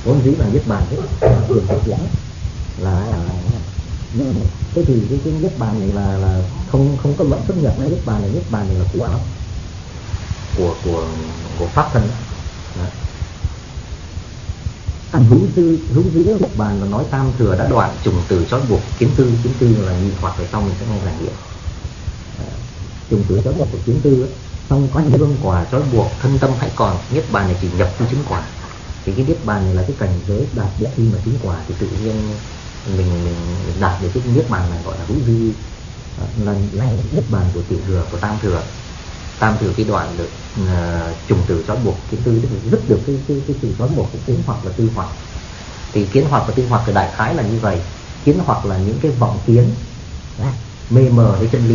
vốn dĩ là niết bàn hết, thường thực hiện là thế thì cái niết bàn này là không có luận xuất nhập. Niết bàn này là của pháp thân đó. Hữu dĩ niết bàn là nói tam thừa đã đoạn trùng tử trói buộc kiến tư là nghi hoặc, về sau mình sẽ nghe giảng nghĩa. Trùng tử trói buộc của kiến tư xong có những hương quả trói buộc thân tâm hãy còn. Niết bàn này chỉ nhập khi chứng quả, thì cái niết bàn này là cái cảnh giới đạt được khi mà chứng quả thì tự nhiên mình đạt được cái niết bàn này, gọi là hữu dĩ, là niết bàn của tiểu thừa, của tam thừa. Tam thừa cái đoạn được trùng tử trói buộc kiến tư, dứt được cái sự trói buộc của kiến hoặc là tư hoặc. Thì kiến hoặc và tư hoặc thì đại khái là như vậy. Kiến hoặc là những cái vọng kiến mê mờ với chân lý,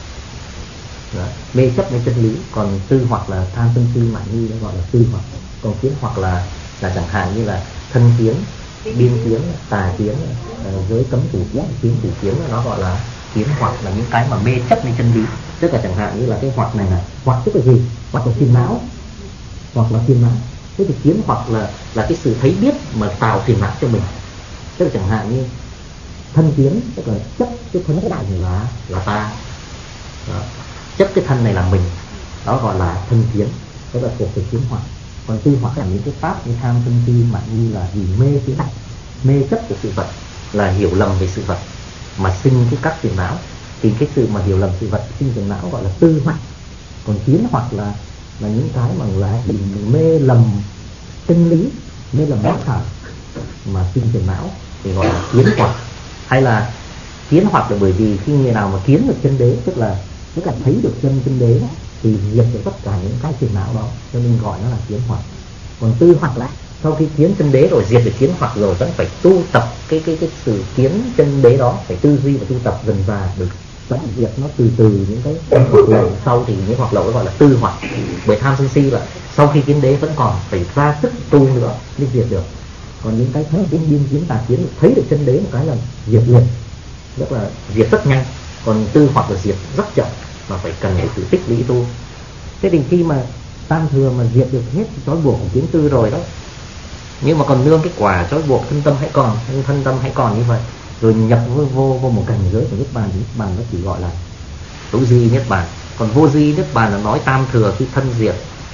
mê chấp với chân lý. Còn tư hoặc là tham sân si mạn nghi, nó gọi là tư hoặc. Còn kiến hoặc là chẳng hạn như là thân kiến, biên kiến, tà kiến, giới cấm thủ kiến, nó gọi là kiến hoặc, là những cái mà mê chấp với chân lý. Tức là chẳng hạn như là cái hoặc này hoặc tức là gì? Hoặc là phiền não, hoặc là phiền não. Thế thì kiến hoặc là cái sự thấy biết mà tạo phiền não cho mình. Tức là chẳng hạn như thân kiến, tức là chấp cái thân cái đại này là ta đó. Chấp cái thân này là mình, đó gọi là thân kiến, đó là thuộc về kiến hoặc. Còn tư hoặc là những cái pháp như tham sân si mạn nghi là gì? Mê chấp của sự vật, là hiểu lầm về sự vật mà sinh cái các phiền não. Thì cái sự mà hiểu lầm sự vật sinh phiền não gọi là tư hoặc. Còn kiến hoặc là những cái mà là mê lầm chân lý, mê lầm bát thảo mà sinh phiền não thì gọi là kiến hoặc. Hay là kiến hoặc là bởi vì khi người nào mà kiến được chân đế, tức là thấy được chân đế đó, thì diệt được tất cả những cái phiền não đó, cho nên gọi nó là kiến hoặc. Còn tư hoặc là sau khi kiến chân đế rồi, diệt được kiến hoặc rồi, vẫn phải tu tập cái sự kiến chân đế đó, phải tư duy và tu tập dần dà được tận diệt nó từ những cái hoặc lậu. Sau thì những hoặc lậu gọi là tư hoặc. Bởi tham sân si là sau khi kiến đế vẫn còn phải ra sức tu nữa mới diệt được. Còn những cái thấy biên kiến tà kiến, thấy được chân đế một cái là diệt liền, rất là diệt rất nhanh. Còn tư hoặc là diệt rất chậm, mà phải cần phải sự tích lũy tu. Thế thì khi mà tam thừa mà diệt được hết trói buộc của kiến tư rồi đó, nhưng mà còn nương cái quả trói buộc thân tâm hãy còn, thân tâm hãy còn như vậy, rồi nhập vô một cảnh giới của niết bàn, thì niết bàn nó chỉ gọi là hữu di niết bàn. Còn vô di niết bàn là nói tam thừa khi thân diệt.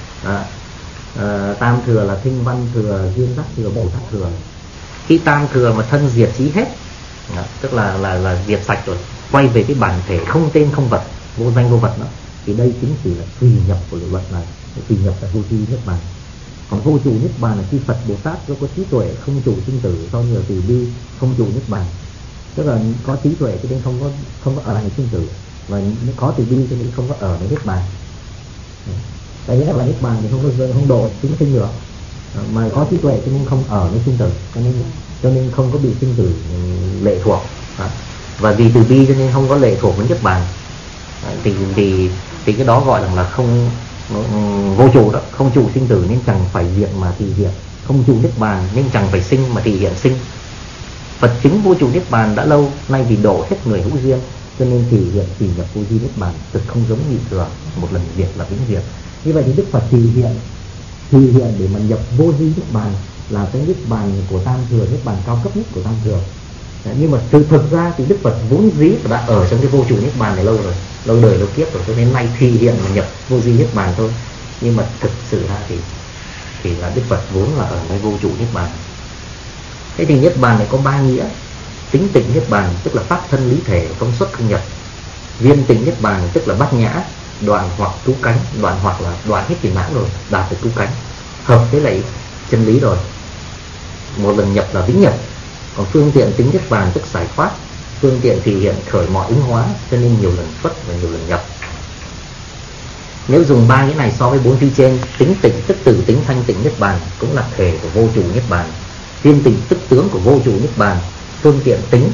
Tam thừa là Thinh Văn thừa, Duyên Giác thừa, Bồ Tát thừa. Khi tam thừa mà thân diệt trí hết, tức là diệt sạch rồi, quay về cái bản thể không tên không vật, vô danh vô vật đó, thì đây chính chỉ là tùy nhập của luật này. Tùy nhập là vô di niết bàn. Còn vô chủ niết bàn là khi Phật Bồ Tát có trí tuệ không chủ sinh tử, do nhờ từ bi không chủ niết bàn, tức là có trí tuệ cho nên không có ở lại sinh tử, và có từ bi cho nên không có ở với niết bàn. Tại vì là niết bàn thì không độ chúng sinh được, mà có trí tuệ cho nên không ở với sinh tử, cho nên không có bị sinh tử lệ thuộc. Và vì từ bi cho nên không có lệ thuộc với niết bàn. Thì cái đó gọi là không vô chủ đó, không chủ sinh tử nên chẳng phải diệt mà thị hiện, không chủ niết bàn nên chẳng phải sinh mà thị hiện sinh. Phật chứng vô chủ niết bàn đã lâu nay, vì độ hết người hữu duyên cho nên thị hiện tùy nhập vô di niết bàn, thực không giống nhị thừa, một lần diệt là vĩnh diệt. Như vậy thì Đức Phật thị hiện để mà nhập vô di niết bàn là cái niết bàn của tam thừa, niết bàn cao cấp nhất của tam thừa. Nhưng mà thực ra thì Đức Phật vốn dĩ đã ở trong cái vô chủ niết bàn này lâu rồi, lâu đời lâu kiếp rồi, cho nên nay thị hiện mà nhập vô di niết bàn thôi. Nhưng mà thực sự ra thì là Đức Phật vốn là ở cái vô chủ niết bàn. Thế thì niết bàn này có ba nghĩa: tính tịnh niết bàn tức là pháp thân lý thể, không xuất không nhập; viên tịnh niết bàn tức là bát nhã, đoạn hoặc cứu cánh. Đoạn hoặc là đoạn hết phiền não rồi, đạt được cứu cánh, hợp với lại chân lý rồi, một lần nhập là vĩnh nhập. Còn phương tiện tính niết bàn tức giải thoát, phương tiện thì hiện khởi mọi ứng hóa, cho nên nhiều lần xuất và nhiều lần nhập. Nếu dùng ba nghĩa này so với bốn phi trên, tính tịnh tức từ tính thanh tịnh niết bàn, cũng là thể của vô chủ niết bàn; viên tịnh tức tướng của vô chủ niết bàn; phương tiện tịnh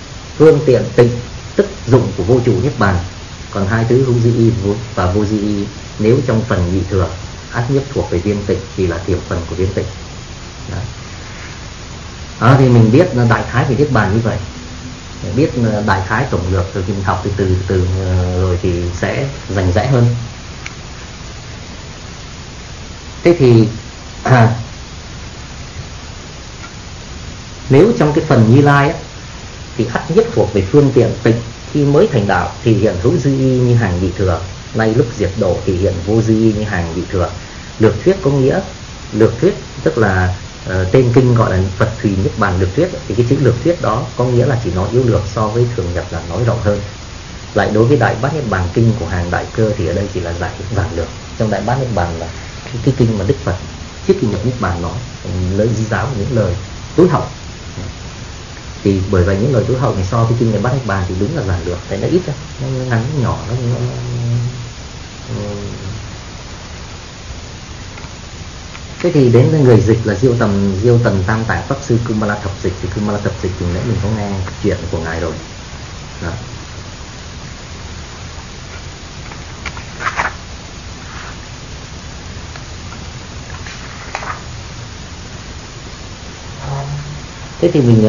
tức dụng của vô chủ niết bàn. Còn hai thứ hữu di y và vô di y nếu trong phần nhị thừa ác nhất thuộc về viên tịnh thì là tiểu phần của viên tịnh. Đó, thì mình biết đại khái về niết bàn như vậy, biết đại khái tổng lược rồi thì mình học từ từ rồi thì sẽ rành rẽ hơn. Thế thì Nếu trong cái phần Như Lai á, thì ắt nhất thuộc về phương tiện tịnh, khi mới thành đạo thì hiện hữu dư y như hàng vị thừa, nay lúc diệt độ thì hiện vô dư y như hàng vị thừa. Lược thuyết có nghĩa, lược thuyết tức là tên kinh gọi là Phật Thùy Niết Bàn lược thuyết, thì cái chữ lược thuyết đó có nghĩa là chỉ nói yếu lược, so với thường nhật là nói rộng hơn. Lại đối với Đại Bát Niết Bàn kinh của hàng Đại Cơ thì ở đây chỉ là giải giản lược. Trong Đại Bát Niết Bàn là cái kinh mà Đức Phật trước khi nhập Niết Bàn nói, lời di giáo những lời tối hậu. Thì bởi vậy những lời tối hậu này so với kinh Đại Bát Niết Bàn thì đúng là giản lược, tại nó ít thôi, nó ngắn nhỏ, nó thế thì đến người dịch là Diêu Tần Tam Tạng Pháp Sư Kumala Thập Dịch. Thì Kumala Thập Dịch thì nãy mình có nghe chuyện của ngài rồi đó. Thế thì mình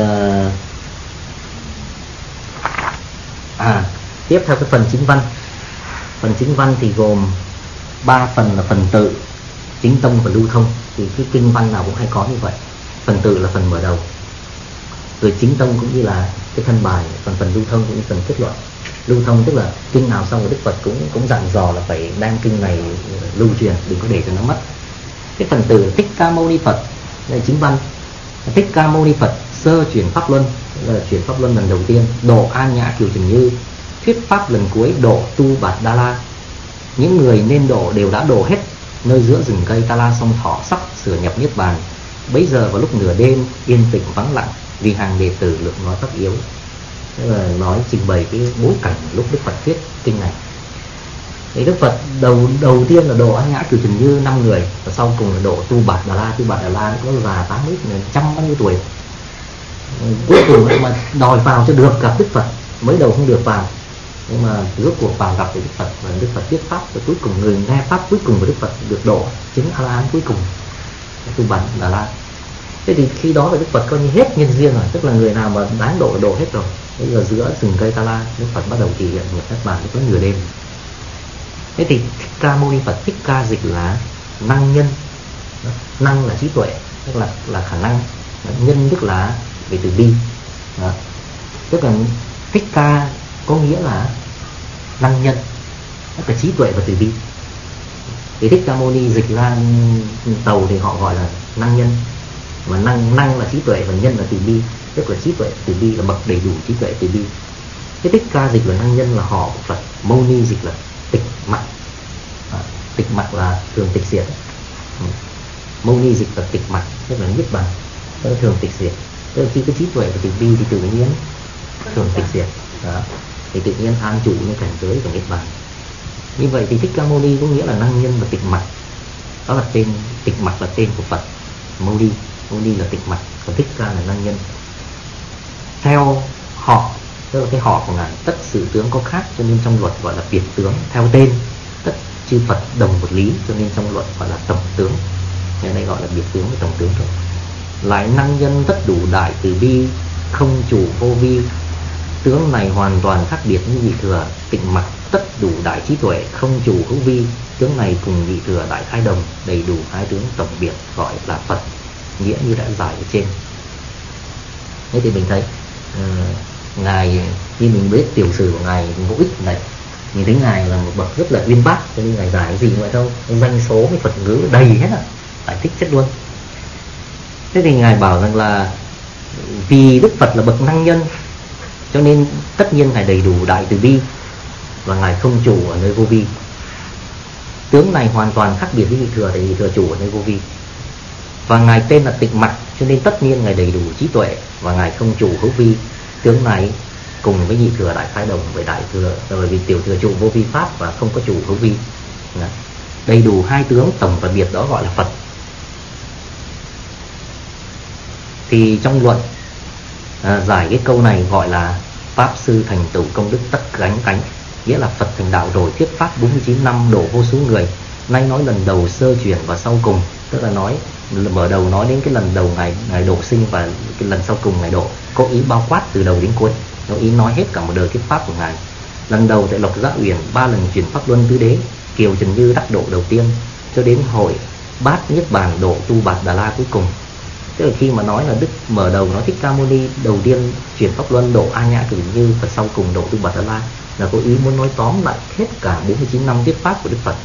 tiếp theo cái phần chính văn. Phần chính văn thì gồm 3 phần là phần tự, chính tông và lưu thông. Thì cái kinh văn nào cũng hay có như vậy. Phần tự là phần mở đầu, rồi chính tông cũng như là cái thân bài, còn phần lưu thông cũng như phần kết luận. Lưu thông tức là kinh nào xong rồi Đức Phật cũng dặn dò là phải đem kinh này lưu truyền, đừng có để cho nó mất. Cái phần tự Thích Ca Mâu Ni Phật là chính văn. Thích Ca Mâu Ni Phật sơ chuyển pháp luân, là chuyển pháp luân lần đầu tiên, độ An Nhã Kiều Trần Như, thuyết pháp lần cuối độ Tu Bạt Đa La. Những người nên độ đều đã độ hết, nơi giữa rừng cây Ta La song Thọ sắp sửa nhập Niết Bàn. Bấy giờ vào lúc nửa đêm yên tĩnh vắng lặng, vì hàng đệ tử lượng nói pháp yếu. Tức là nói trình bày cái bối cảnh lúc Đức Phật thuyết kinh này. Thì Đức Phật đầu tiên là độ An Nhã Kiều Trần Như 5 người, và sau cùng là độ Tu Bạt Đà La. Tu Bạt Đà La nó có già 80 trăm bao nhiêu tuổi, cuối cùng mà đòi vào cho được gặp Đức Phật, mới đầu không được vào, nhưng mà rốt cuộc vào gặp Đức Phật, và Đức Phật thuyết pháp, và cuối cùng người nghe pháp cuối cùng của Đức Phật được độ chứng A La Hán cuối cùng, Tu Bạt Đà La. Thế thì khi đó là Đức Phật coi như hết nhân duyên rồi, tức là người nào mà đáng độ là độ hết rồi. Bây giờ giữa rừng cây Ta La, Đức Phật bắt đầu thể hiện một Niết Bàn lúc nửa đêm. Thế thì Thích Ca Mâu Ni Phật, Thích Ca dịch là năng nhân, năng là trí tuệ, tức là khả năng, nhân tức là về từ bi. Đó. Tức là Thích Ca có nghĩa là năng nhân, tức là trí tuệ và từ bi. Thì Thích Ca Mâu Ni dịch ra tàu thì họ gọi là năng nhân, mà năng là trí tuệ và nhân là từ bi, tức là trí tuệ từ bi là bậc đầy đủ trí tuệ từ bi. Cái Thích Ca dịch là năng nhân là họ của Phật, Mâu Ni dịch là tịch mặc. Tịch mặc là thường tịch diệt. Mâu Ni dịch là tịch mặc, tức là Niết Bàn, tức là thường tịch diệt. Tức là khi cái trí tuệ và từ bi thì tự nhiên thường tịch diệt. Đó. Thì tự nhiên an trụ như cảnh giới của Niết Bàn. Như vậy thì Thích Ca Mâu Ni có nghĩa là năng nhân và tịch mặc. Đó là tên, tịch mặc là tên của Phật. Mâu Ni là tịch mặc, còn Thích Ca là năng nhân. Theo họ, tức là cái họ của ngài, tất sự tướng có khác, cho nên trong luật gọi là biệt tướng. Theo tên, tất chư Phật đồng một lý, cho nên trong luật gọi là tổng tướng. Nên đây gọi là biệt tướng và tổng tướng rồi. Lại năng nhân tất đủ đại từ bi, không chủ vô vi. Tướng này hoàn toàn khác biệt như vị thừa. Tịnh mặc tất đủ đại trí tuệ, không chủ hữu vi. Tướng này cùng vị thừa đại khai đồng, đầy đủ hai tướng tổng biệt, gọi là Phật, nghĩa như đã giải ở trên. Thế thì mình thấy ngài, như mình biết tiểu sử của ngài vô ích này, mình thấy ngài là một bậc rất là uyên bác, cho nên ngài giải cái gì vậy đâu, danh số với Phật ngữ đầy hết à, giải thích chất luôn. Thế thì ngài bảo rằng là vì Đức Phật là bậc năng nhân, cho nên tất nhiên ngài đầy đủ đại từ bi, và ngài không chủ ở nơi vô vi. Tướng này hoàn toàn khác biệt với vị thừa, tại vị thừa chủ ở nơi vô vi. Và ngài tên là tịch mặc, cho nên tất nhiên ngài đầy đủ trí tuệ, và ngài không chủ hữu vi. Tướng này cùng với vị thừa đại khai đồng với đại thừa, rồi vì tiểu thừa chủ vô vi pháp và không có chủ hữu vi. Đầy đủ hai tướng tổng và biệt, đó gọi là Phật. Thì trong luận giải cái câu này gọi là Pháp sư thành tựu công đức tất gánh cánh, nghĩa là Phật thành đạo rồi thuyết pháp 49 năm độ vô số người. Nay nói lần đầu sơ chuyển và sau cùng, tức là nói mở đầu nói đến cái lần đầu ngài độ sinh, và cái lần sau cùng ngài độ, có ý bao quát từ đầu đến cuối, có ý nói hết cả một đời thuyết pháp của ngài. Lần đầu tại Lộc Giác Uyển 3 lần chuyển pháp luân tứ đế, Kiều Trần Như đắc độ đầu tiên, cho đến hội bát Niết Bàn độ Tu Bạt Đà La cuối cùng. Tức là khi mà nói là Đức mở đầu nói Thích Ca Mâu Ni đầu tiên truyền pháp luân độ A Nhã Cửu Như, và sau cùng độ Tu Bà Đà La, là có ý muốn nói tóm lại hết cả 49 năm thuyết pháp của Đức Phật.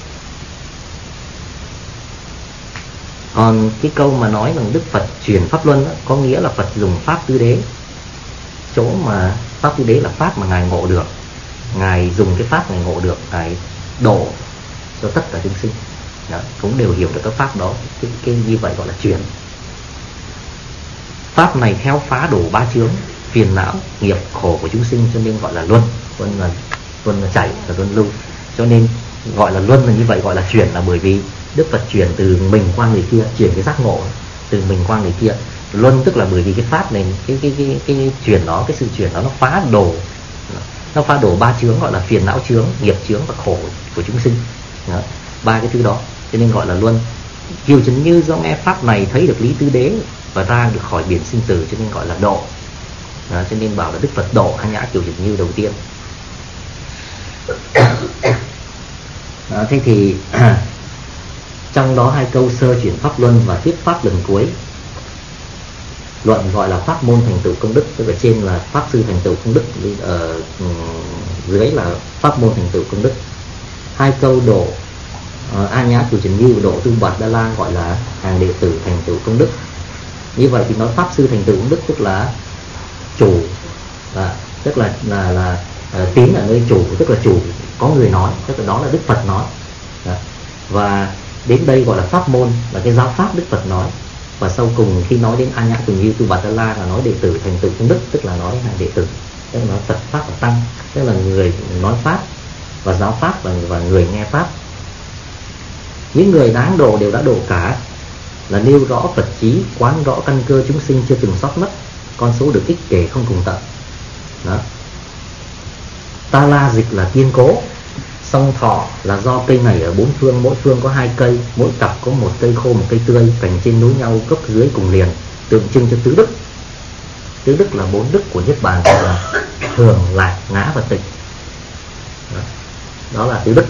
Còn cái câu mà nói rằng Đức Phật truyền pháp luân đó, có nghĩa là Phật dùng pháp tứ đế. Chỗ mà pháp tứ đế là pháp mà Ngài ngộ được, Ngài dùng cái pháp Ngài ngộ được, Ngài độ cho tất cả chúng sinh. Đó, cũng đều hiểu được các pháp đó. Cái như vậy gọi là truyền. Pháp này theo phá đổ ba chướng phiền não, nghiệp, khổ của chúng sinh, cho nên gọi là luân. Luân là chảy, là luân lưu. Cho nên gọi là luân là như vậy, gọi là truyền, là bởi vì Đức Phật truyền từ mình qua người kia, truyền cái giác ngộ từ mình qua người kia. Luân tức là bởi vì cái pháp này, cái truyền đó, cái sự truyền đó nó phá đổ ba chướng, gọi là phiền não chướng, nghiệp chướng và khổ của chúng sinh. Đó, ba cái thứ đó, cho nên gọi là luân. Kiều Trấn Như do nghe pháp này thấy được lý tứ đế và ra được khỏi biển sinh tử, cho nên gọi là độ. Đó, cho nên bảo là Đức Phật độ A Nhã Kiều Trấn Như đầu tiên. Đó, thế thì trong đó hai câu sơ chuyển pháp luân và thuyết pháp lần cuối, luận gọi là pháp môn thành tựu công đức, tức là trên là pháp sư thành tựu công đức, ở dưới là pháp môn thành tựu công đức. Hai câu độ A Nhã Cửu Trần Như, độ Tu Bạt Đa La gọi là hàng đệ tử thành tựu công đức. Như vậy thì nói pháp sư thành tựu công đức tức là chủ, tức là tín ở nơi chủ, tức là chủ có người nói, tức là đó là Đức Phật nói. Và đến đây gọi là pháp môn, là cái giáo pháp Đức Phật nói. Và sau cùng khi nói đến A Nhã Cửu Như Tu Bạt Đa La là nói đệ tử thành tựu công đức, tức là nói hàng đệ tử, tức là nói Phật pháp và tăng, tức là người nói pháp và giáo pháp và người nghe pháp. Những người đáng độ đều đã độ cả, là nêu rõ Phật chí, quán rõ căn cơ chúng sinh chưa từng sót mất, con số được ích kể không cùng tận. Đó. Ta La dịch là kiên cố, song thọ là do cây này ở bốn phương, mỗi phương có hai cây, mỗi cặp có một cây khô một cây tươi, cành trên nối nhau, gốc dưới cùng liền, tượng trưng cho tứ đức. Tứ đức là bốn đức của Niết Bàn, là thường, lạc, ngã và tịnh. Đó là tứ đức.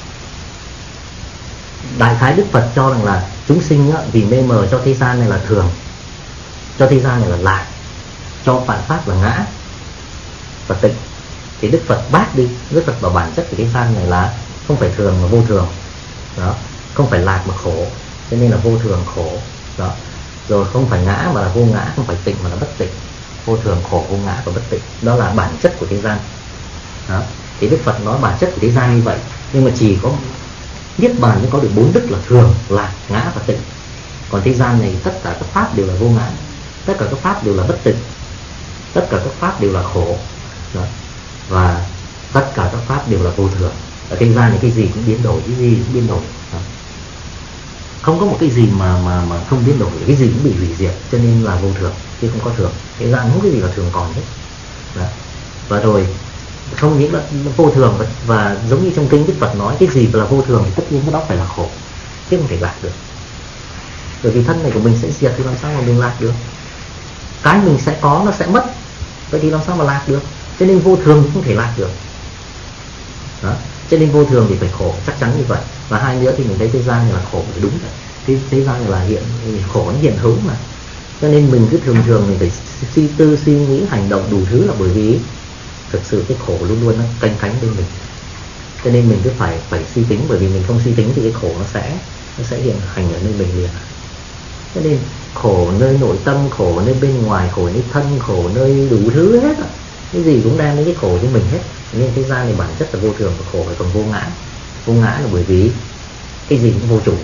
Đại khái Đức Phật cho rằng là chúng sinh vì mê mờ cho thế gian này là thường, cho thế gian này là lạc, cho vạn pháp là ngã và tịnh. Thì Đức Phật bác đi, Đức Phật bảo bản chất của thế gian này là không phải thường mà vô thường. Đó, không phải lạc mà khổ, cho nên là vô thường khổ. Đó, rồi không phải ngã mà là vô ngã, không phải tịnh mà là bất tịnh. Vô thường khổ, vô ngã và bất tịnh, đó là bản chất của thế gian. Đó, thì Đức Phật nói bản chất của thế gian như vậy, nhưng mà chỉ có Niết Bàn mới có được bốn đức là thường, lạc, ngã và tịnh. Còn thế gian này tất cả các pháp đều là vô ngã, tất cả các pháp đều là bất tịnh, tất cả các pháp đều là khổ. Đó, và tất cả các pháp đều là vô thường. Ở thế gian này cái gì cũng biến đổi, cái gì cũng biến đổi. Đó, không có một cái gì mà không biến đổi, cái gì cũng bị hủy diệt, cho nên là vô thường chứ không có thường. Thế gian không có gì là thường còn hết. Đó, và rồi không những là vô thường, và giống như trong kinh Đức Phật nói, cái gì là vô thường thì tất nhiên cái đó phải là khổ, chứ không thể lạc được. Bởi vì thân này của mình sẽ diệt thì làm sao mà mình lạc được. Cái mình sẽ có nó sẽ mất, vậy thì làm sao mà lạc được. Cho nên vô thường không thể lạc được. Đó, cho nên vô thường thì phải khổ, chắc chắn như vậy. Và hai nữa thì mình thấy thế gian này là khổ là đúng rồi. Thế gian này là hiện khổ, nó hiện hữu mà. Cho nên mình cứ thường mình phải suy tư, suy nghĩ, hành động đủ thứ, là bởi vì thực sự cái khổ luôn luôn nó canh cánh bên mình. Cho nên mình cứ phải suy tính, bởi vì mình không suy tính thì cái khổ nó sẽ hiện hành ở nơi mình liền. Cho nên khổ nơi nội tâm, khổ nơi bên ngoài, khổ nơi thân, khổ nơi đủ thứ hết. Cái gì cũng đem đến cái khổ cho mình hết. Nên thế gian này bản chất là vô thường và khổ, còn vô ngã. Vô ngã là bởi vì cái gì cũng vô chủ.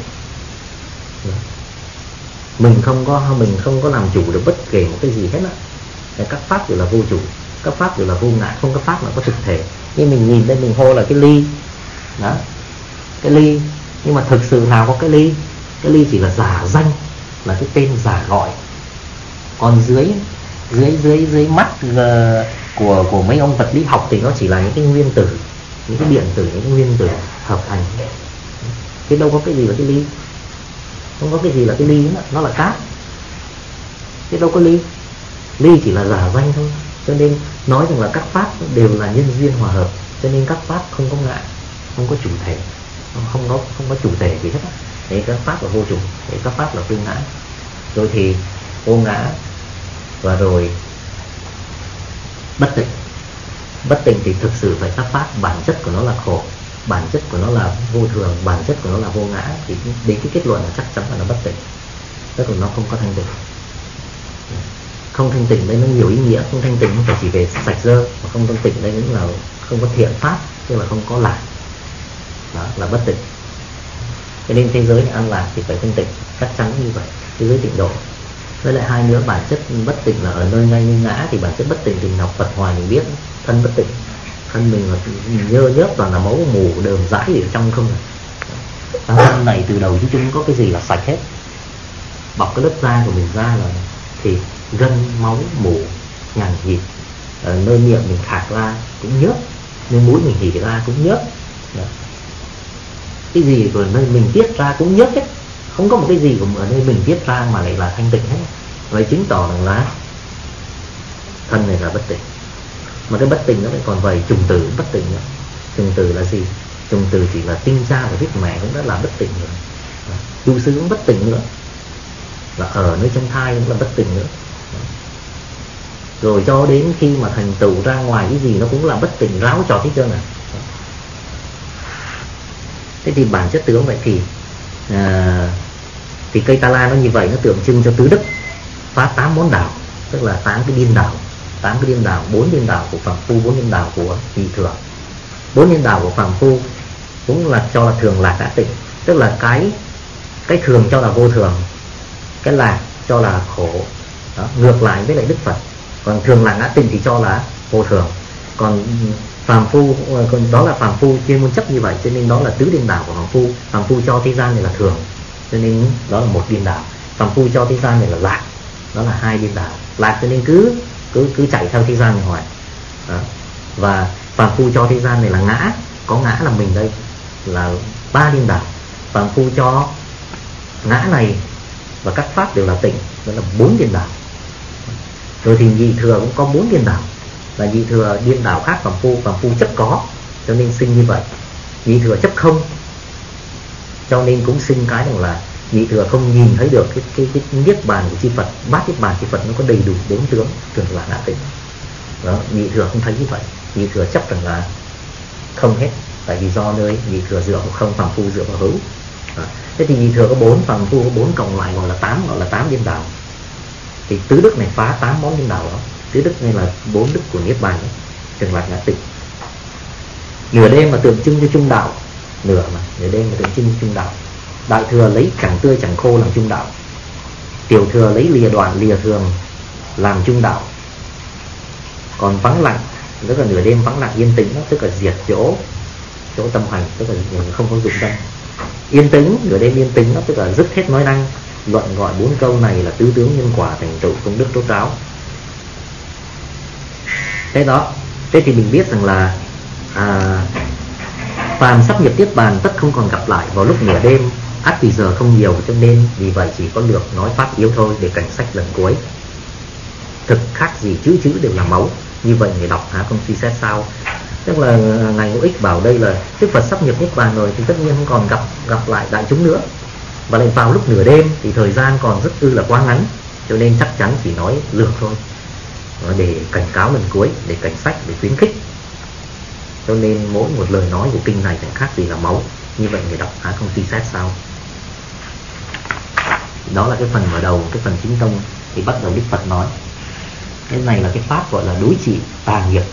Mình không có làm chủ được bất kể một cái gì hết á. Các pháp đều là vô chủ, các pháp đều là vô ngã, không có pháp nào có thực thể. Nhưng mình nhìn đây mình hô là cái ly. Đó, cái ly, nhưng mà thực sự nào có cái ly. Cái ly chỉ là giả danh, là cái tên giả gọi. Còn dưới mắt của mấy ông vật lý học thì nó chỉ là những cái nguyên tử, những cái điện tử, những cái nguyên tử hợp thành. Thế đâu có cái gì là cái ly. Không có cái gì là cái ly nữa, nó là cát. Thế đâu có ly. Ly chỉ là giả danh thôi. Cho nên nói rằng là các pháp đều là nhân duyên hòa hợp. Cho nên các pháp không có ngã, không có chủ thể, không có chủ thể gì hết. Đấy, các pháp là vô chủ, đấy, các pháp là vô ngã. Rồi thì vô ngã, và rồi bất tịnh. Bất tịnh thì thực sự phải tác pháp, bản chất của nó là khổ, bản chất của nó là vô thường, bản chất của nó là vô ngã, thì đến cái kết luận là chắc chắn là nó bất tịnh, tức là nó không có thanh tịnh. Không thanh tịnh đây nó nhiều ý nghĩa, không thanh tịnh không phải chỉ về sạch dơ, mà không thanh tịnh đây cũng là không có thiện pháp, tức là không có lạc, đó là bất tịnh. Cho nên thế giới an lạc thì phải thanh tịnh, chắc chắn như vậy, thế giới tịnh độ. Với lại hai nữa, bản chất bất tịnh là ở nơi ngay như ngã, thì bản chất bất tịnh thì học Phật Hoài mình biết, thân bất tịnh, thân mình là nhơ nhớp toàn là máu mù đờm dãi ở trong không. Thân này từ đầu chứ không có cái gì là sạch hết, bọc cái lớp da của mình ra là thịt, gân, máu, mủ, nhàn nhịt. Ở nơi miệng mình khạc ra cũng nhớp, nơi mũi mình hỉ ra cũng nhớp. Đó. Cái gì của nơi mình tiết ra cũng nhớp hết, không có một cái gì của ở nơi mình tiết ra mà lại là thanh tịnh hết. Vậy chứng tỏ rằng là thân này là bất tịnh. Mà cái bất tịnh nó lại còn vầy trùng tử bất tịnh nữa. Trùng tử là gì? Trùng tử chỉ là tinh cha và huyết mẹ cũng đã là bất tịnh rồi. Tu sư cũng bất tịnh nữa, và ở nơi trong thai cũng là bất tịnh nữa. Rồi cho đến khi mà thành tựu ra ngoài cái gì nó cũng là bất tịnh, ráo trò hết trơn à. Thế thì bản chất tướng vậy thì cây ta la nó như vậy, nó tượng trưng cho tứ đức, phá 8 món đạo, tức là 8 cái điên đạo, 8 cái điên đạo, 4 điên đạo của phàm phu, 4 điên đạo của nhị thừa. 4 điên đạo của phàm phu cũng là cho là thường lạc ngã tịnh, tức là cái thường cho là vô thường, cái lạc cho là khổ. Đó, ngược lại với lại Đức Phật. Còn thường lạc ngã tịnh thì cho là vô thường. Còn phàm phu, đó là phàm phu chuyên môn chấp như vậy, cho nên đó là tứ điên đạo của phàm phu. Phàm phu cho thế gian này là thường, cho nên đó là một điên đạo. Phàm phu cho thế gian này là lạc, đó là 2 điên đạo. Lạc cho nên cứ chạy theo thế gian này hoài. Đó. Và phàm phu cho thế gian này là ngã, có ngã là mình đây, là 3 điên đạo. Phàm phu cho ngã này và các pháp đều là tịnh, đó là 4 điên đạo. Rồi thì nhị thừa cũng có 4 điên đạo, là nhị thừa điên đạo khác phàm phu chấp có cho nên sinh như vậy. Nhị thừa chấp không cho nên cũng sinh cái rằng là nhị thừa không nhìn thấy được cái niết bàn của chư Phật, bát niết bàn chư Phật nó có đầy đủ 4 tướng, thường là ngã tịnh. Đó, nhị thừa không thấy như vậy, nhị thừa chấp rằng là không hết, tại vì do nơi nhị thừa dựa vào không, phàm phu dựa vào hữu. Đó. Thế thì nhị thừa có 4, phàm phu có 4, cộng lại gọi là 8 điên đạo. Thì tứ đức này phá 8 món điên đạo đó. Tứ đức này là 4 đức của niết bàn đó, thường lạc ngã tịnh. Nửa đêm mà tượng trưng cho trung đạo, nửa đêm mà tượng trưng cho trung đạo. Đại thừa lấy chẳng tươi chẳng khô làm trung đạo, tiểu thừa lấy lìa đoạn lìa thường làm trung đạo. Còn vắng lặng, tức là nửa đêm vắng lặng yên tĩnh đó, tức là diệt chỗ tâm hành, tức là không có dụng tâm. Yên tĩnh, nửa đêm yên tĩnh đó, tức là dứt hết nói năng. Luận gọi 4 câu này là tứ tướng nhân quả thành tựu công đức rốt ráo. Thế thì mình biết rằng là phàm sắp nhập niết bàn tất không còn gặp lại vào lúc nửa đêm, ắt vì giờ không nhiều, cho nên vì vậy chỉ có lược nói pháp yếu thôi để cảnh sách lần cuối. Thực khác gì chữ đều là máu, như vậy người đọc há không suy xét sao? Tức là ngài Ngũ Ích bảo đây là Đức Phật sắp nhập niết bàn rồi thì tất nhiên không còn gặp lại đại chúng nữa, và lại vào lúc nửa đêm thì thời gian còn rất là quá ngắn, cho nên chắc chắn chỉ nói lược thôi để cảnh cáo lần cuối, để cảnh sách, để khuyến khích. Cho nên mỗi một lời nói của kinh này chẳng khác gì là máu, như vậy người đọc há không suy xét sao? Đó là cái phần mở đầu, cái phần chính tông. Thì bắt đầu Đức Phật nói cái này là cái pháp gọi là đối trị tà nghiệp.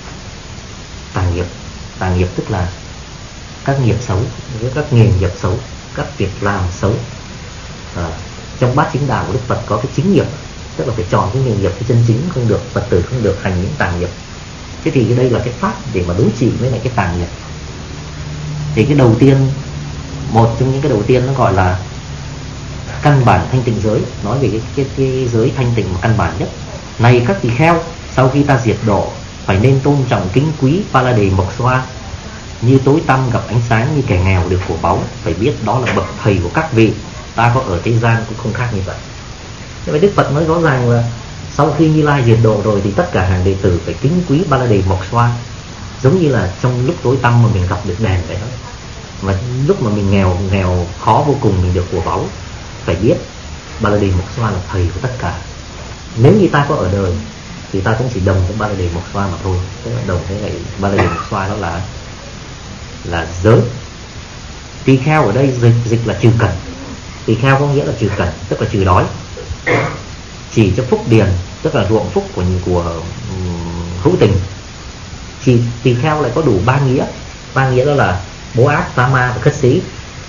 Tà nghiệp tức là các nghiệp xấu, các nghề nghiệp xấu, các việc làm xấu. Trong bát chính đạo của Đức Phật có cái chính nghiệp, tức là phải chọn cái nghề nghiệp cái chân chính, không được Phật tử không được hành những tà nghiệp. Thế thì đây là cái pháp để mà đối trị với lại cái tà nghiệp. Thì cái đầu tiên, một trong những cái đầu tiên nó gọi là căn bản thanh tịnh giới, nói về cái giới thanh tịnh mà căn bản nhất. Này các tỳ kheo, sau khi ta diệt độ, phải nên tôn trọng kính quý Ba La Đề Mộc Xoa, như tối tăm gặp ánh sáng, như kẻ nghèo được của báu. Phải biết đó là bậc thầy của các vị, ta có ở thế gian cũng không khác như vậy. Thế vậy Đức Phật nói rõ ràng là sau khi Như Lai diệt độ rồi thì tất cả hàng đệ tử phải kính quý Ba La Đề Mộc Xoa, giống như là trong lúc tối tăm mà mình gặp được đèn vậy đó. Mà lúc mà mình nghèo khó vô cùng mình được của báu, phải biết Ba La Đề Mộc Xoa là thầy của tất cả. Nếu như ta có ở đời thì ta cũng chỉ đồng với Ba La Đề Mộc Xoa mà thôi. Tức là đồng với lại Ba La Đề Mộc Xoa đó là giới. Tỳ kheo ở đây dịch là trừ cẩn. Tỳ kheo có nghĩa là trừ cẩn, tức là trừ đói. Chỉ cho phúc điền, tức là ruộng phúc của hữu tình. Thì tỳ kheo lại có đủ ba nghĩa. Ba nghĩa đó là bố ác, tá ma và khất sĩ.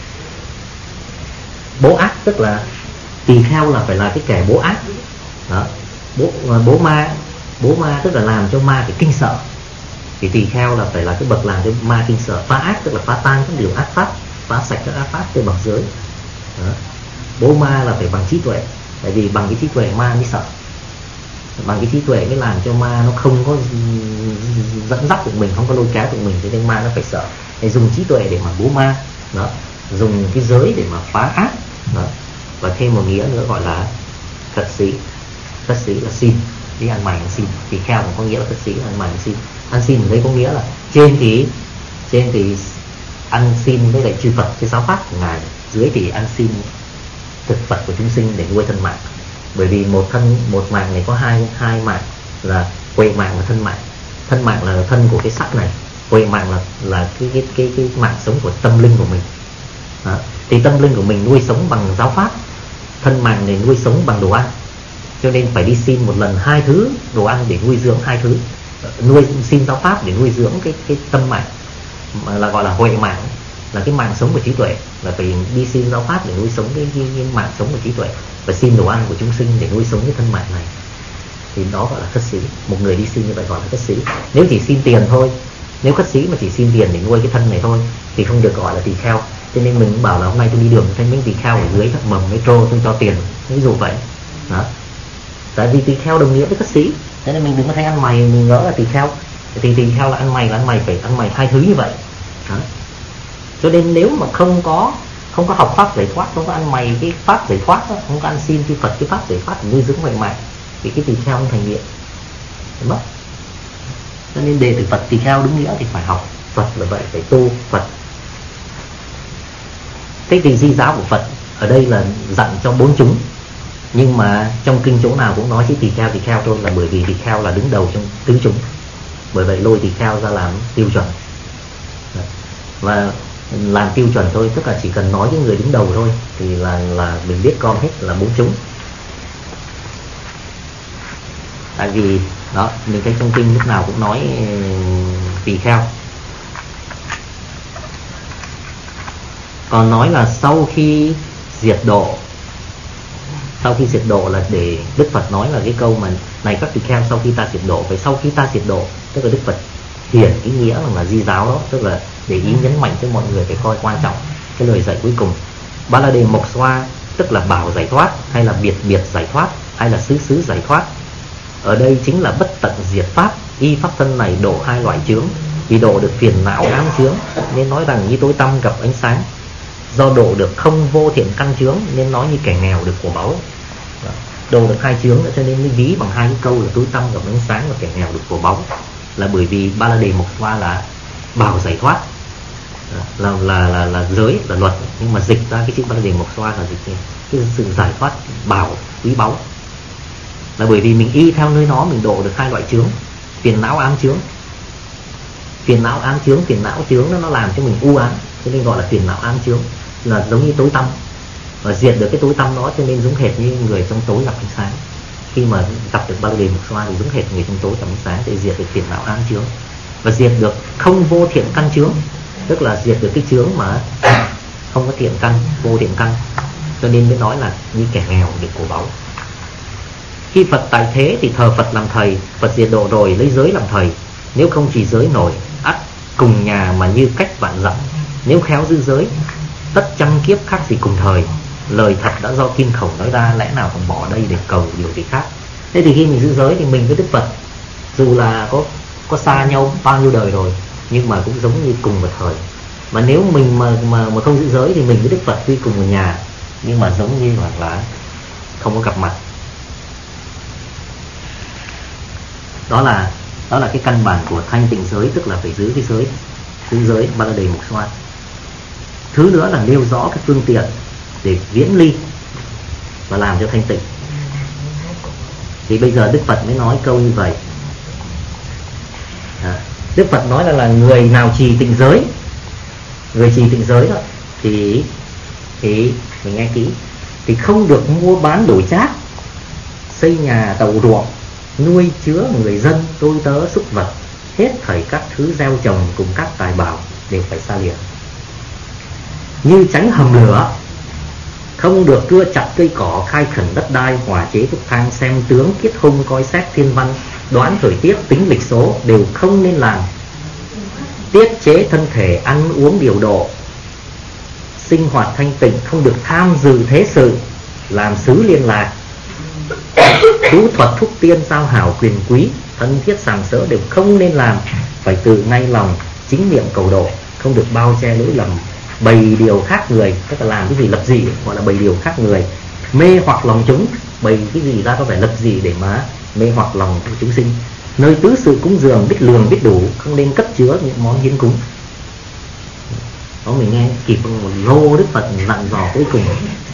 Bố ác tức là tỳ kheo là phải là cái kẻ bố ác đó. Bố ma tức là làm cho ma phải kinh sợ. Thì tỳ kheo là phải là cái bậc làm cho ma kinh sợ. Phá ác tức là phá tan các điều ác pháp, phá sạch các ác pháp từ bậc giới đó. Bố ma là phải bằng trí tuệ, tại vì bằng cái trí tuệ ma mới sợ. Bằng cái trí tuệ mới làm cho ma nó không có dẫn dắt được mình, không có lôi kéo được mình, cho nên ma nó phải sợ. Để dùng trí tuệ để mà bố ma đó, dùng cái giới để mà phá ác đó. Và thêm một nghĩa nữa gọi là khất sĩ. Khất sĩ là xin, đi ăn mày ăn xin. Thì kheo cũng có nghĩa là khất sĩ, ăn mày ăn xin. Ăn xin ở đây có nghĩa là trên thì ăn xin với lại chư Phật, cái giáo pháp của ngài, dưới thì ăn xin thực vật của chúng sinh để nuôi thân mạng. Bởi vì một mạng này có hai mạng là huệ mạng và thân mạng. Thân mạng là thân của cái sắc này, huệ mạng là cái mạng sống của tâm linh của mình đó. Thì tâm linh của mình nuôi sống bằng giáo pháp, thân mạng này nuôi sống bằng đồ ăn. Cho nên phải đi xin một lần 2 thứ đồ ăn để nuôi dưỡng 2 thứ. Xin giáo pháp để nuôi dưỡng cái tâm mạng là gọi là huệ mạng, là cái mạng sống của trí tuệ. Là phải đi xin giáo pháp để nuôi sống cái mạng sống của trí tuệ. Và xin đồ ăn của chúng sinh để nuôi sống cái thân mạng này. Thì đó gọi là khất sĩ. Một người đi xin như vậy gọi là khất sĩ. Nếu chỉ xin tiền thôi, nếu khất sĩ mà chỉ xin tiền để nuôi cái thân này thôi thì không được gọi là tỳ kheo. Cho nên mình cũng bảo là hôm nay tôi đi đường thấy mấy tỳ kheo ở dưới mầm metro tôi cho tiền, ví dụ vậy đó. Tại vì tỳ kheo đồng nghĩa với khất sĩ, thế nên mình đừng có thấy ăn mày mình ngỡ là tỳ kheo. Thì tỳ kheo là ăn mày phải ăn mày 2 thứ như vậy đó. Cho nên nếu mà không có học pháp giải thoát, không có ăn mày cái pháp giải thoát đó, không có ăn xin chư Phật cái pháp giải thoát nuôi dưỡng huệ mạng, thì cái tỳ kheo không thành nghĩa, mất. Cho nên đệ tử Phật tỳ kheo đúng nghĩa thì phải học Phật là vậy, phải tu Phật. Thế thì di giáo của Phật ở đây là dặn cho 4 chúng, nhưng mà trong kinh chỗ nào cũng nói chứ tỳ kheo thôi, là bởi vì tỳ kheo là đứng đầu trong tứ chúng. Bởi vậy lôi tỳ kheo ra làm tiêu chuẩn. Và làm tiêu chuẩn thôi, tức là chỉ cần nói với người đứng đầu thôi thì là mình biết con hết là 4 chúng. Tại vì đó, mình thấy trong kinh lúc nào cũng nói tỳ kheo. Còn nói là sau khi diệt độ là để Đức Phật nói là cái câu mà này các tỳ kheo, sau khi ta diệt độ, phải sau khi ta diệt độ, tức là Đức Phật hiển ý nghĩa là di giáo đó, tức là để ý nhấn mạnh cho mọi người phải coi quan trọng cái lời dạy cuối cùng. Ba La Đề Mộc Xoa tức là bảo giải thoát, hay là biệt giải thoát, hay là xứ giải thoát. Ở đây chính là bất tận diệt pháp. Y pháp thân này độ 2 loại chướng. Vì độ được phiền não ám chướng nên nói rằng như tối tăm gặp ánh sáng. Do độ được không vô thiện căn chướng nên nói như kẻ nghèo được của báu. Độ được 2 chướng cho nên mới ví bằng 2 cái câu là tối tăm gặp ánh sáng và kẻ nghèo được của báu. Là bởi vì Ba La Đề Mộc Xoa là bảo giải thoát, là giới, là luật, nhưng mà dịch ra cái chữ Ba La Đề Mộc Xoa là dịch cái sự giải thoát bảo quý báu. Là bởi vì mình y theo nơi nó mình độ được 2 loại chướng, phiền não ám chướng. Phiền não ám chướng, phiền não chướng nó làm cho mình u ám, cho nên gọi là phiền não ám chướng, là giống như tối tăm. Và diệt được cái tối tăm đó cho nên giống hệt như người trong tối gặp ánh sáng. Khi mà gặp được Ba La Đề Mộc Xoa thì giống hệt người trong tối gặp ánh sáng, để diệt được phiền não ám chướng. Và diệt được không vô thiện căn chướng, tức là diệt được cái chướng mà không có thiện căn, vô thiện căn, cho nên mới nói là như kẻ nghèo được của báu. Khi Phật tại thế thì thờ Phật làm thầy. Phật diệt độ rồi lấy giới làm thầy. Nếu không trì giới nổi, ắt cùng nhà mà như cách vạn dặm. Nếu khéo giữ giới, tất trăm kiếp khác gì cùng thời. Lời thật đã do Kim Khẩu nói ra, lẽ nào còn bỏ đây để cầu điều gì khác. Thế thì khi mình giữ giới thì mình với Đức Phật dù là có xa nhau bao nhiêu đời rồi, nhưng mà cũng giống như cùng một thời. Mà nếu mình mà không giữ giới thì mình với Đức Phật tuy cùng một nhà, nhưng mà giống như là không có gặp mặt. Đó là cái căn bản của thanh tịnh giới, tức là phải giữ cái giới, giữ giới Ba La Đề Mộc Xoa. Thứ nữa là nêu rõ cái phương tiện để viễn ly. và làm cho thanh tịnh. Thì bây giờ Đức Phật mới nói câu như vậy. Đức Phật nói là người nào trì tịnh giới, người trì tịnh giới đó thì mình nghe kỹ, thì không được mua bán đổi trác, xây nhà tậu ruộng, nuôi chứa người dân, tôi tớ, súc vật, hết thảy các thứ gieo trồng cùng các tài bảo đều phải xa lìa. Như tránh hầm lửa, không được cưa chặt cây cỏ, khai khẩn đất đai, hòa chế thuốc thang, xem tướng, kiết hung, coi xét thiên văn, đoán thời tiết, tính lịch số đều không nên làm. Tiết chế thân thể, ăn uống điều độ, sinh hoạt thanh tịnh, không được tham dự thế sự, làm xứ liên lạc, thú thuật thúc tiên, giao hảo quyền quý, thân thiết sàm sỡ đều không nên làm. Phải từ ngay lòng chính miệng cầu độ, không được bao che lỗi lầm, bày điều khác người, tức là làm cái gì lập gì gọi là bày điều khác người, mê hoặc lòng chúng, bày cái gì ra có phải lập gì để mà mê hoặc lòng của chúng sinh. Nơi tứ sự cúng dường biết lường biết đủ, không nên cất chứa những món hiến cúng. Đó, mình nghe kịp một lô Đức Phật dặn dò cuối cùng.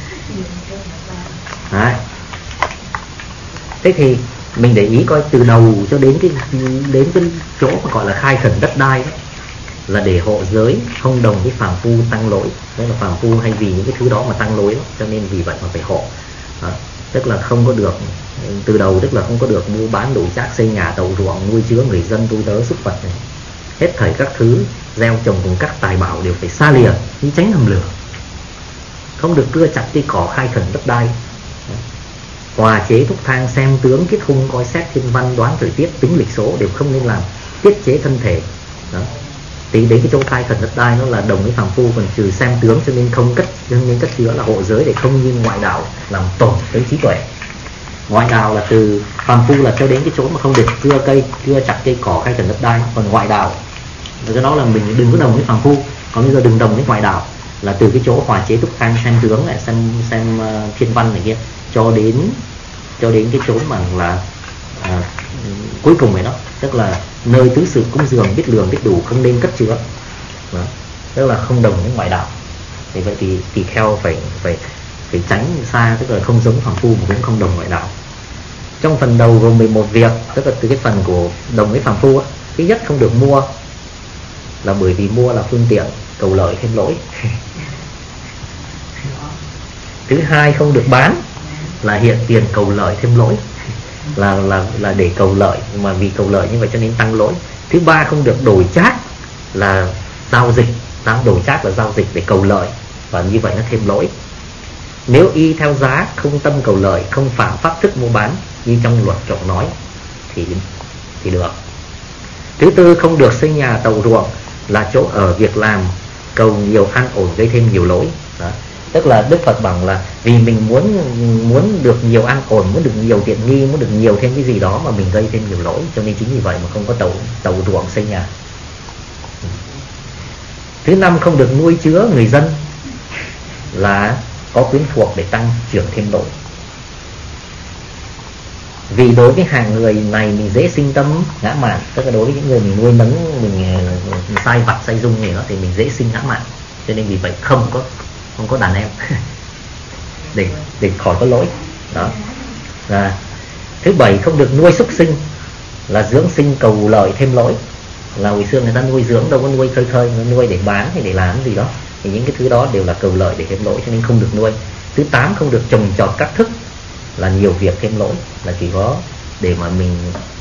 Đấy. Thế thì mình để ý coi từ đầu cho đến cái chỗ mà gọi là khai khẩn đất đai đó, là để hộ giới, không đồng với phàm phu tăng lỗi. Đó là phàm phu hay vì những cái thứ đó mà tăng lỗi đó, cho nên vì vậy mà phải hộ. Đó. Tức là không có được, từ đầu tức là không có được mua bán đổi trác, xây nhà tậu ruộng, nuôi chứa người dân, tôi tớ, súc vật này. Hết thảy các thứ gieo trồng cùng các tài bảo đều phải xa lìa, như tránh hầm lửa. Không được cưa chặt cây cỏ, khai khẩn đất đai, hòa chế thuốc thang, xem tướng, kiết hung, coi xét thiên văn, đoán thời tiết, tính lịch số đều không nên làm. Tiết chế thân thể. Đó. Thì đến cái chỗ khai khẩn đất đai nó là đồng với phàm phu, còn trừ xem tướng cho nên không nên cất chứa, là hộ giới để không như ngoại đạo làm tổn tới trí tuệ. Ngoại đạo là từ phàm phu là cho đến cái chỗ mà không được cưa chặt cây cỏ, khai khẩn đất đai. Còn ngoại đạo, do đó là mình đừng có đồng với phàm phu. Còn bây giờ đừng đồng với ngoại đạo là từ cái chỗ hòa chế thuốc thang, xem tướng này, xem thiên văn này kia, cho đến cái chỗ mà là cuối cùng này đó, tức là nơi tứ sự cúng dường biết lường biết đủ, không nên cất chứa. Đó. Tức là không đồng với ngoại đạo. Thì vậy thì tỳ kheo phải tránh xa, tức là không giống phàm phu mà cũng không đồng ngoại đạo. Trong phần đầu gồm 11 việc, tức là từ cái phần của đồng với phàm phu á, thứ nhất không được mua, là bởi vì mua là phương tiện cầu lợi thêm lỗi. Thứ hai không được bán, là hiện tiền cầu lợi thêm lỗi, là để cầu lợi, mà vì cầu lợi như vậy cho nên tăng lỗi. Thứ ba không được đổi trác, là giao dịch, đổi trác là giao dịch để cầu lợi, và như vậy nó thêm lỗi. Nếu y theo giá, không tâm cầu lợi, không phạm pháp thức mua bán như trong luật trọng nói thì được. Thứ tư không được xây nhà tậu ruộng, là chỗ ở, việc làm, cầu nhiều an ổn gây thêm nhiều lỗi. Đó. Tức là Đức Phật bảo là vì mình muốn được nhiều an ổn, muốn được nhiều tiện nghi, muốn được nhiều thêm cái gì đó mà mình gây thêm nhiều lỗi, cho nên chính vì vậy mà không có tậu ruộng xây nhà. Thứ năm không được nuôi chứa người dân, là có quyến thuộc để tăng trưởng thêm lỗi. Vì đối với hàng người này mình dễ sinh tâm ngã mạn, tức là đối với những người mình nuôi nấng, mình sai vặt sai dung gì đó thì mình dễ sinh ngã mạn, cho nên vì vậy không có đàn em để khỏi có lỗi. Đó. Thứ bảy không được nuôi súc sinh, là dưỡng sinh cầu lợi thêm lỗi, là hồi xưa người ta nuôi dưỡng đâu có nuôi khơi, nuôi để bán hay để làm gì đó, thì những cái thứ đó đều là cầu lợi để thêm lỗi, cho nên không được nuôi. Thứ tám không được trồng trọt các thức, là nhiều việc thêm lỗi, là chỉ có để mà mình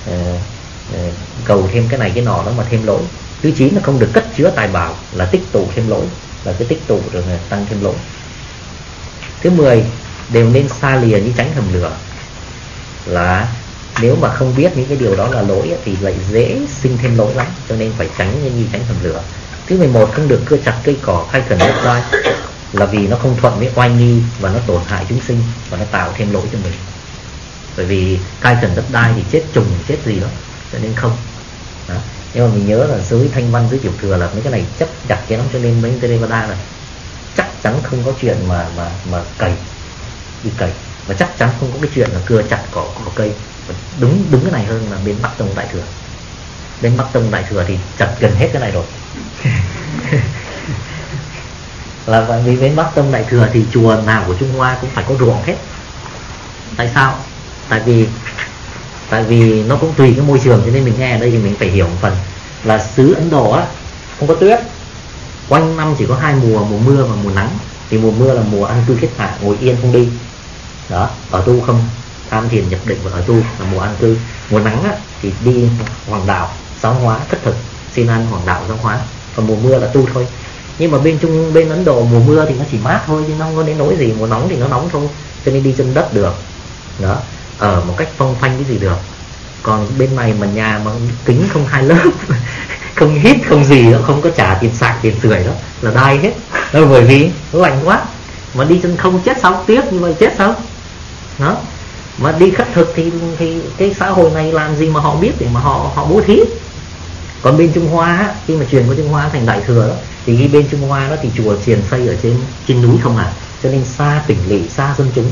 cầu thêm cái này cái nọ đó mà thêm lỗi. Thứ 9 là không được cất chứa tài bảo, là tích tụ thêm lỗi, là cái tích tụ rồi tăng thêm lỗi. Thứ 10 đều nên xa lìa như tránh hầm lửa, là nếu mà không biết những cái điều đó là lỗi thì lại dễ sinh thêm lỗi lắm, cho nên phải tránh như tránh hầm lửa. Thứ 11 không được cưa chặt cây cỏ, khai khẩn đất đai, là vì nó không thuận với oai nghi và nó tổn hại chúng sinh và nó tạo thêm lỗi cho mình. Bởi vì khai khẩn đất đai thì chết trùng chết gì đó, cho nên không. Đó. Nhưng mà mình nhớ là giới Thanh Văn, giới Tiểu Thừa là mấy cái này chấp chặt cái lắm, cho nên mấy Theravada là chắc chắn không có chuyện mà cày đi cày, và chắc chắn không có cái chuyện là cưa chặt cỏ cây. Đúng cái này hơn là bên Bắc Tông Đại Thừa. Bên Bắc Tông Đại Thừa thì chặt gần hết cái này rồi. Là vì bên Bắc Tông Đại Thừa thì chùa nào của Trung Hoa cũng phải có ruộng hết, Tại sao? Tại vì nó cũng tùy cái môi trường, cho nên mình nghe ở đây thì mình phải hiểu một phần là xứ Ấn Độ á không có tuyết, quanh năm chỉ có 2 mùa, mùa mưa và mùa nắng. Thì mùa mưa là mùa an cư kết hạ, ngồi yên không đi đó, ở tu không, tham thiền nhập định và ở tu là mùa an cư. Mùa nắng á, thì đi hoàng đạo giáo hóa thất thực, xin ăn hoàng đạo giáo hóa. Còn mùa mưa là tu thôi. Nhưng mà bên Ấn Độ mùa mưa thì nó chỉ mát thôi, chứ nó không có đến nỗi gì. Mùa nóng thì nó nóng thôi, cho nên đi chân đất được đó, ở một cách phong phanh cái gì được. Còn bên này mà nhà mà kính không 2 lớp không hít không gì đó, không có trả tiền sạc tiền sưởi đó là đai hết đó, bởi vì nó lạnh quá. Mà đi chân không chết sao, tiếc như vậy chết sao đó. Mà đi khất thực thì cái xã hội này làm gì mà họ biết để mà họ bố thí. Còn bên Trung Hoa á, khi mà truyền qua Trung Hoa thành Đại Thừa đó, thì khi bên Trung Hoa đó thì chùa chiền xây ở trên núi không à, cho nên xa tỉnh lỵ, xa dân chúng.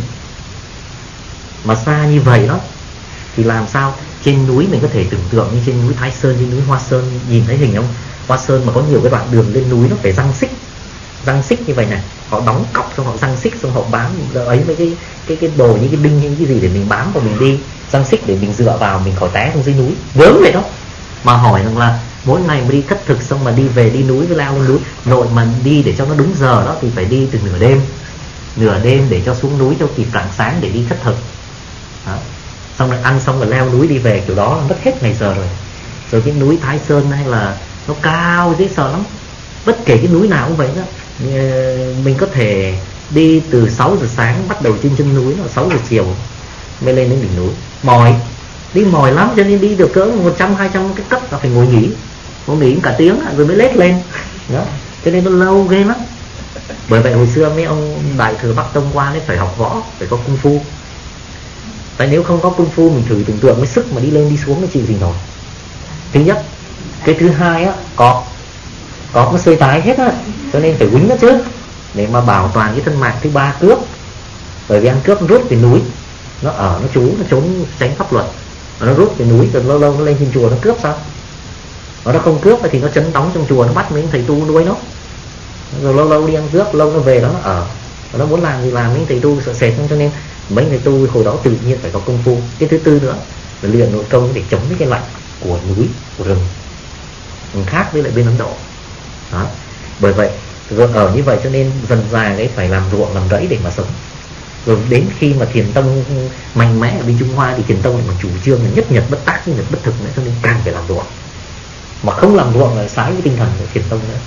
Mà xa như vậy đó thì làm sao trên núi mình có thể tưởng tượng như trên núi Thái Sơn, trên núi Hoa Sơn, nhìn thấy hình không? Hoa Sơn mà có nhiều cái đoạn đường lên núi nó phải răng xích như vậy này, họ đóng cọc xong họ răng xích, xong họ bám ấy với cái đồ, những cái đinh những cái gì để mình bám và mình đi, răng xích để mình dựa vào mình khỏi té xuống dưới núi, gớm vậy đó. Mà hỏi rằng là mỗi ngày mà đi khất thực xong mà đi về đi núi với leo lên núi, nội mà đi để cho nó đúng giờ đó thì phải đi từ nửa đêm để cho xuống núi cho kịp rạng sáng để đi khất thực đó. Xong rồi ăn xong rồi leo núi đi về, kiểu đó mất hết ngày giờ rồi. Rồi cái núi Thái Sơn hay là nó cao dễ sợ lắm, bất kể cái núi nào cũng vậy đó. Mình có thể đi từ 6 giờ sáng bắt đầu trên chân núi, 6 giờ chiều mới lên đến đỉnh núi, đi mỏi lắm, cho nên đi được cỡ 100-200 cái cấp là phải ngồi nghỉ cả tiếng rồi mới lết lên đó, cho nên nó lâu ghê lắm. Bởi vậy hồi xưa mấy ông Đại Thừa Bắc Tông qua đấy phải học võ, phải có công phu. Tại nếu không có công phu, mình thử tưởng tượng cái sức mà đi lên đi xuống nó chịu gì nổi. Thứ nhất. Cái thứ hai á, cọp nó xơi tái hết á, cho nên phải quýnh nó chứ, để mà bảo toàn cái thân mạng. Thứ ba, cướp, bởi vì ăn cướp nó rút về núi, nó trốn tránh pháp luật, nó rút về núi, rồi lâu lâu nó lên trên chùa nó cướp sao? Nó không cướp thì nó trấn đóng trong chùa, nó bắt mấy thầy tu nuôi nó, rồi lâu lâu đi ăn cướp, lâu nó về đó nó ở, nó muốn làm gì làm, mấy thầy tu sợ sệt. Cho nên mấy thầy tu hồi đó tự nhiên phải có công phu. Cái thứ tư nữa là luyện nội công để chống với cái lạnh của núi, của rừng, khác với lại bên Ấn Độ đó. Bởi vậy rồi ở như vậy cho nên dần dà ấy phải làm ruộng làm rẫy để mà sống. Rồi đến khi mà Thiền Tông mạnh mẽ ở bên Trung Hoa thì Thiền Tông lại còn chủ trương là nhất nhật bất tác, nhất nhật bất thực nữa, cho nên càng phải làm ruộng. Mà không làm ruộng là sái với tinh thần của Thiền Tông nữa.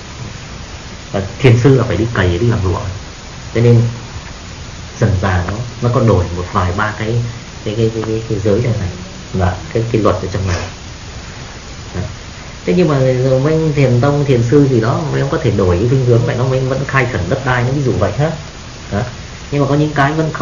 Và thiền sư là phải đi cày, đi làm ruộng. Cho nên dần dà nó có đổi một vài ba cái giới này là cái luật ở trong này. Thế nhưng mà rồi mấy Thiền Tông, thiền sư gì đó mới có thể đổi cái phương hướng vậy, nó mới vẫn khai khẩn đất đai, nó ví dụ vậy hết đó. Nhưng mà có những cái vẫn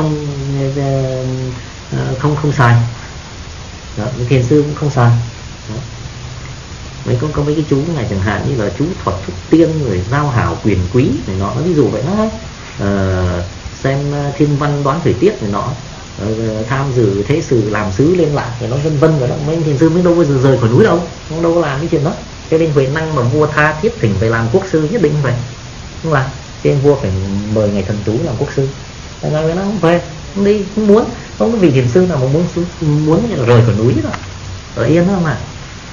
không xài đó, những thiền sư cũng không xài đó. Mấy có mấy cái chú này chẳng hạn như là chú thuật thúc tiên, rồi giao hảo quyền quý này nọ, ví dụ vậy đó. Xem thiên văn đoán thời tiết này nọ, tham dự thế sự làm sứ lên lạc thì nó vân vân rồi đó. Mấy thiền sư mới đâu bao giờ rời khỏi núi đâu, không đâu có làm cái chuyện đó. Cho nên Huệ Năng mà vua tha thiết thỉnh phải làm quốc sư nhất định phải không làm, cho nên vua phải mời ngài Thần Tú làm quốc sư. Ngài Huệ Năng không về, không đi, không muốn, không có vị thiền sư nào mà muốn rời khỏi núi đó, ở yên đó mà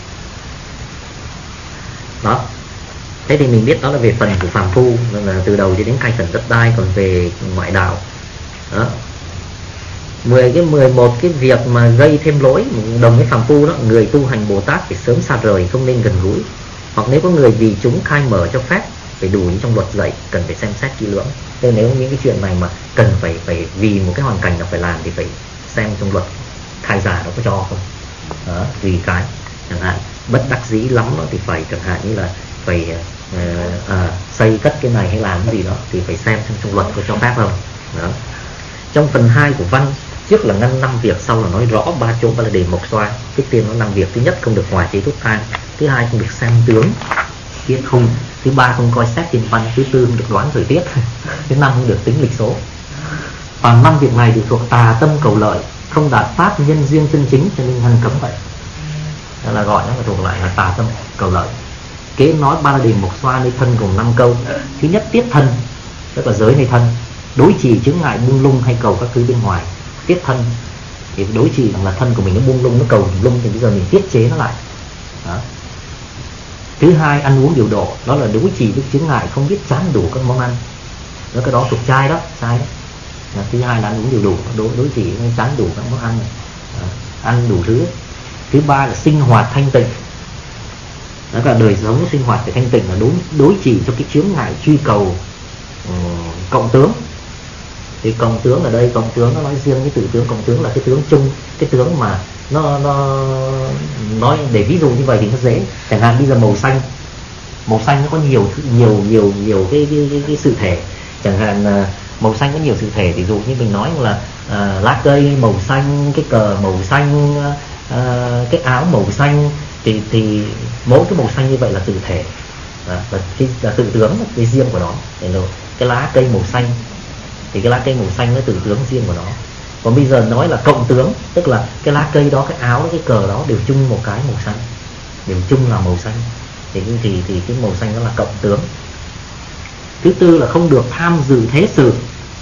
đó. Thế thì mình biết đó là về phần của phàm phu, là từ đầu cho đến khai khẩn đất đai. Còn về ngoại đạo đó, 11 cái việc mà gây thêm lỗi đồng với phàm phu đó, người tu hành Bồ Tát phải sớm xa rời, không nên gần gũi. Hoặc nếu có người vì chúng khai mở cho phép, phải đủ những trong luật dạy, cần phải xem xét kỹ lưỡng. Nên nếu những cái chuyện này mà cần phải vì một cái hoàn cảnh nào phải làm thì phải xem trong luật khai giả nó có cho không đó. Vì cái chẳng hạn bất đắc dĩ lắm đó thì phải, chẳng hạn như là phải xây cất cái này hay làm cái gì đó thì phải xem trong luật có cho phép không đó. Trong phần 2 của văn, trước là ngăn 5 việc, sau là nói rõ 3 chỗ ba là đề mộc xoa. Trước tiên nó 5 việc: thứ nhất không được hòa chế thuốc thang, thứ hai không được xem tướng tiết khung, thứ ba không coi xét thiên văn, thứ tư không được đoán thời tiết, thứ năm không được tính lịch số. Và 5 việc này đều thuộc tà tâm cầu lợi, không đạt pháp nhân duyên chân chính, cho nên ngăn cấm vậy. Đó là gọi nó là thuộc lại là tà tâm cầu lợi. Kế nói ba la đề mộc xoa nơi thân gồm 5 câu. Thứ nhất tiết thân, tức là giới nơi thân, đối trì chướng ngại buông lung hay cầu các thứ bên ngoài. tiết thân, thì đối trị rằng là thân của mình nó buông lung, nó cầu lung, thì bây giờ mình tiết chế nó lại. Đó. Thứ hai, ăn uống điều độ, đó là đối trị với chướng ngại không biết chán đủ các món ăn. Đó, cái đó thuộc chay đó, chay đó. Thứ hai là ăn uống điều đủ, đối trị với chán đủ các món ăn này. Ăn đủ thứ. Thứ ba là sinh hoạt thanh tịnh. Đó là đời sống sinh hoạt phải thanh tịnh, là đối trị cho cái chướng ngại truy cầu cộng tướng. Thì cộng tướng ở đây, cộng tướng nó nói riêng cái từ tướng cộng tướng là cái tướng chung, cái tướng mà nó nói để ví dụ như vậy thì nó dễ. Chẳng hạn bây giờ màu xanh nó có nhiều cái sự thể. Chẳng hạn màu xanh có nhiều sự thể, ví dụ như mình nói là lá cây màu xanh, cái cờ màu xanh, cái áo màu xanh, thì mỗi cái màu xanh như vậy là tự thể, là tự tướng, cái riêng của nó. Cái lá cây màu xanh thì cái lá cây màu xanh nó tự tướng riêng của nó. Còn bây giờ nói là cộng tướng, tức là cái lá cây đó, cái áo đó, cái cờ đó đều chung một cái màu xanh, đều chung là màu xanh, thì cái màu xanh đó là cộng tướng. Thứ tư là không được tham dự thế sự,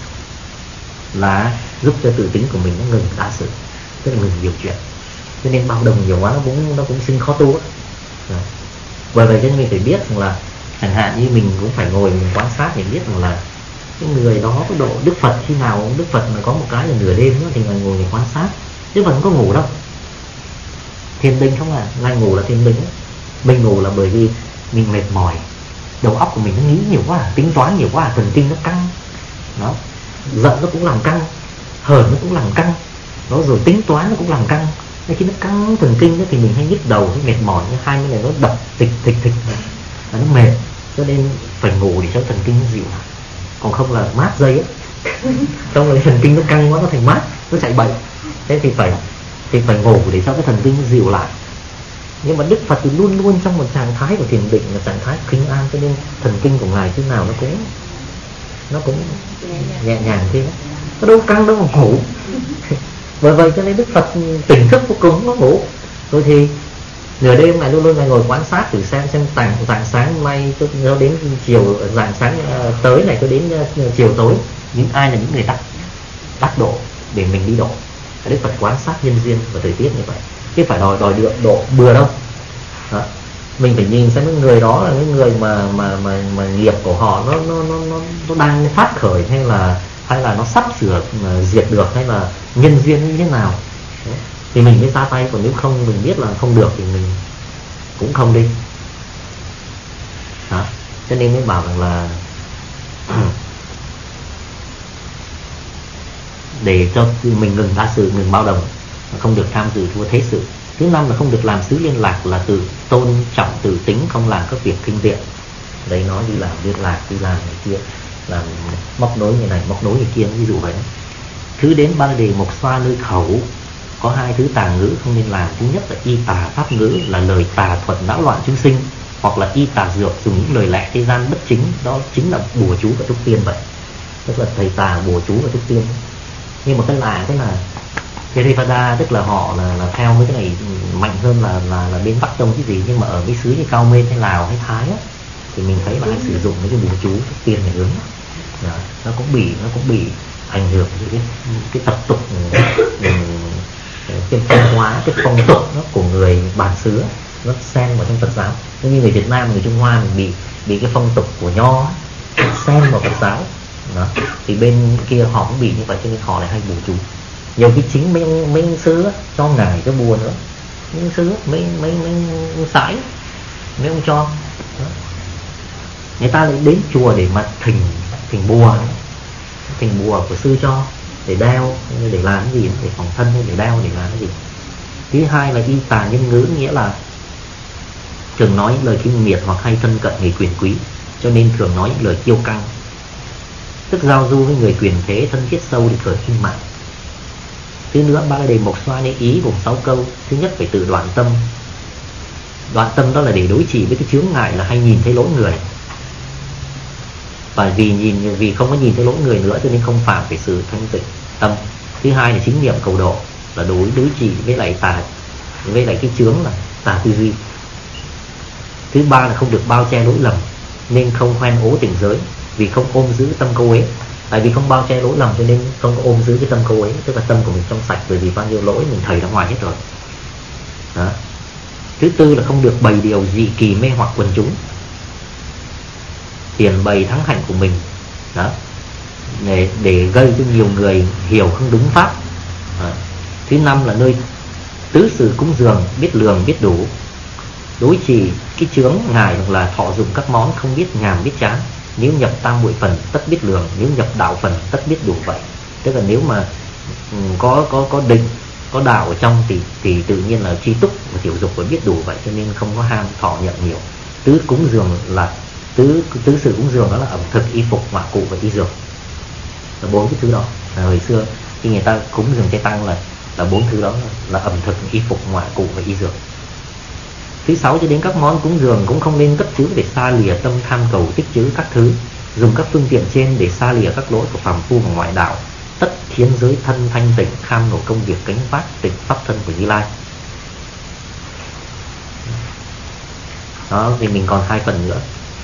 là giúp cho tự tính của mình nó ngừng đa sự, tức là ngừng nhiều chuyện. Cho nên bao đồng nhiều quá nó cũng sinh khó tu. Bởi vậy cho nên mình phải biết rằng là chẳng hạn như mình cũng phải ngồi mình quan sát để biết rằng là cái người đó có độ Đức Phật, khi nào Đức Phật mà có một cái là nửa đêm nữa thì ngồi mình quan sát. Đức Phật không có ngủ đâu, thiền định không à, ngay ngủ là thiền định. Mình ngủ là bởi vì mình mệt mỏi, đầu óc của mình nó nghĩ nhiều quá, tính toán nhiều quá, thần kinh nó căng, nó giận nó cũng làm căng, hờn nó cũng làm căng, nó rồi tính toán nó cũng làm căng. Nên khi nó căng thần kinh đó, thì mình hay nhức đầu, hay mệt mỏi, hai cái này nó đập thịch nó mệt, cho nên phải ngủ để cho thần kinh nó dịu lại. Còn không là mát dây á, xong rồi thần kinh nó căng quá, nó thành mát, nó chạy bệnh. Thế thì phải ngủ để cho cái thần kinh nó dịu lại. Nhưng mà Đức Phật thì luôn luôn trong một trạng thái của thiền định, là trạng thái khinh an, cho nên thần kinh của ngài chứ nào nó cũng nhẹ nhàng thế đó. Nó đâu căng đâu mà ngủ. Bởi vậy cho nên Đức Phật tỉnh thức vô cùng, nó ngủ. Rồi thì nửa đêm này luôn luôn ngài ngồi quan sát thử xem rạng sáng hôm nay cho đến chiều, rạng sáng tới này cho đến chiều tối, những ai là những người đắc độ để mình đi độ. Đức Phật quan sát nhân duyên và thời tiết như vậy, chứ phải đòi độ bừa đâu. Đó. Mình phải nhìn xem cái người đó là cái người mà nghiệp của họ nó đang phát khởi, hay là nó sắp sửa diệt được, hay là nhân duyên như thế nào. Đấy. Thì mình mới ra tay, còn nếu không mình biết là không được thì mình cũng không đi. Đó. Cho nên mới bảo rằng là để cho mình ngừng đa sự, ngừng bao đồng, không được tham dự thua thế sự. Thứ năm là không được làm xứ liên lạc, là tự tôn trọng tự tính, không làm các việc kinh tiện. Đấy, nói đi làm liên lạc, đi làm này kia, làm móc nối như này, móc nối như kia, ví dụ vậy. Thứ đến ba đề mộc xoa nơi khẩu, có hai thứ tà ngữ không nên làm. Thứ nhất là y tà pháp ngữ, là lời tà thuật não loạn chúng sinh, hoặc là y tà dược, dùng những lời lẽ thế gian bất chính, đó chính là bùa chú và thuốc tiên vậy. Tức là thầy tà bùa chú và thuốc tiên. Nhưng mà cái là Theravada, tức là họ là theo mấy cái này mạnh hơn là bên Bắc Tông cái gì. Nhưng mà ở mấy xứ như Cao Mên hay Lào hay Thái á, thì mình thấy là hay sử dụng mấy cái bùa chú thuốc tiên này hướng. Đó, nó cũng bị ảnh hưởng cái tập tục, cái văn hóa, cái phong tục nó của người bản xứ, nó xen vào trong Phật giáo. Như người Việt Nam, người Trung Hoa mình bị cái phong tục của Nho xen vào Phật giáo. Đó. Thì bên kia họ cũng bị như vậy, cho nên họ lại hay bùa chú. Nhiều khi chính mấy sư cho ngài cái bùa nữa, mấy sư mấy sãi mấy ông cho. Đó. Người ta lại đến chùa để mà thỉnh bùa của sư cho, để đeo, để làm cái gì, để phòng thân, hay để đeo, để làm cái gì. Thứ hai là y tà nhân ngữ, nghĩa là thường nói những lời khinh miệt hoặc hay thân cận người quyền quý, cho nên thường nói những lời kiêu căng, tức giao du với người quyền thế thân thiết sâu để khởi khinh mạng. Thứ nữa, ba la đề mộc xoa như ý gồm 6 câu. Thứ nhất phải tự đoạn tâm. Đoạn tâm đó là để đối trị với cái chướng ngại là hay nhìn thấy lỗi người, và vì không có nhìn thấy lỗi người nữa cho nên không phạm phải sự thanh tịnh tâm. Thứ hai là chính niệm cầu độ, là đối trị với lại cái chướng là tà tư duy. Thứ ba là không được bao che lỗi lầm, nên không hoen ố tình giới, vì không ôm giữ tâm câu uế. Tại vì không bao che lỗi lầm cho nên không có ôm giữ cái tâm cô ấy, tức là tâm của mình trong sạch, bởi vì bao nhiêu lỗi mình thầy ra ngoài hết rồi. Đó. Thứ tư là không được bày điều dị kỳ mê hoặc quần chúng, hiển bày thắng hạnh của mình. Đó. Để gây cho nhiều người hiểu không đúng pháp. Đó. Thứ năm là nơi tứ sự cúng dường, biết lường biết đủ, đối trì cái chướng ngài là thọ dụng các món, không biết nhàm biết chán. Nếu nhập tam muội phần tất biết lường, nếu nhập đạo phần tất biết đủ vậy. Tức là nếu mà có định, có đạo ở trong thì tự nhiên là tri túc và tiểu dục và biết đủ vậy, cho nên không có ham thọ nhận nhiều. Tứ cúng dường là tứ sự cúng dường, đó là ẩm thực, y phục, ngoại cụ và y dược, là 4 cái thứ đó. Hồi xưa khi người ta cúng dường chay tăng là 4 thứ đó là ẩm thực, y phục, ngoại cụ và y dược. Thứ 6, cho đến các món cúng dường cũng không nên cất chứa để xa lìa tâm tham cầu tích trữ các thứ, dùng các phương tiện trên để xa lìa các lỗi của phàm phu và ngoại đạo, tất khiến giới thân thanh tịnh, kham nổi công việc cánh vác tịnh pháp thân của Như Lai. Đó, thì mình còn 2 phần nữa.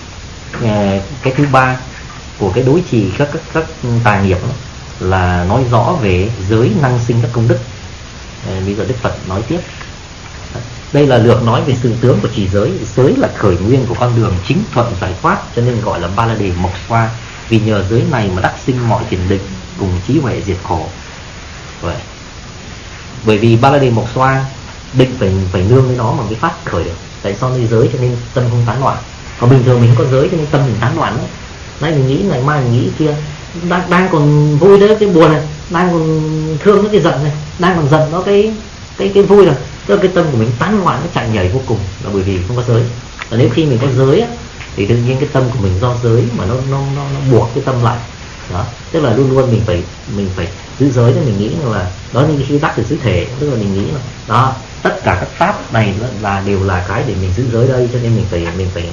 Cái thứ 3 của cái đối trì các tài nghiệp đó, là nói rõ về giới năng sinh các công đức. Bây giờ Đức Phật nói tiếp. Đây là lược nói về sự tướng của trì giới. Giới là khởi nguyên của con đường chính thuận giải thoát, cho nên gọi là ba la đề mộc xoa. Vì nhờ giới này mà đắc sinh mọi thiền định, cùng trí huệ diệt khổ. Vậy. Bởi vì ba la đề mộc xoa, định phải nương với nó mà mới phát khởi được. Tại sao nơi giới cho nên tâm không tán loạn. Còn bình thường mình không có giới cho nên tâm mình tán loạn. Nay mình nghĩ, ngày mai mình nghĩ kia, đang còn vui đấy cái buồn này, đang còn thương nó cái giận này, đang còn giận nó cái vui này, tức là cái tâm của mình tán loạn, nó chạy nhảy vô cùng, là bởi vì không có giới. Và nếu khi mình có giới á, thì tự nhiên cái tâm của mình do giới mà nó buộc cái tâm lại. Đó, tức là luôn luôn mình phải giữ giới. Thì mình nghĩ là đó, như khi đắc được giới thể, tức là mình nghĩ là đó, tất cả các pháp này là đều là cái để mình giữ giới đây, cho nên mình phải